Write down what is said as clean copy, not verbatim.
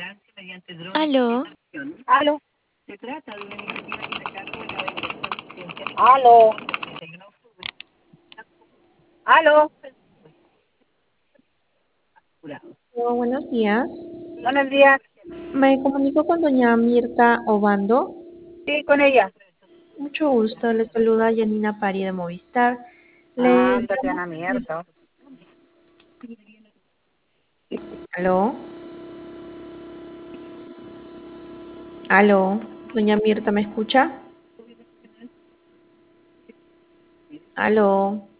Aló, Aló, aló, aló. Hola, buenos días. Buenos días. Me comunico con doña Mirta Obando. Sí, con ella. Mucho gusto, le saluda Janina Pari de Movistar. Ah, Le llamo... Tatiana Mierda. Aló, aló, doña Mirta, ¿me escucha? Aló.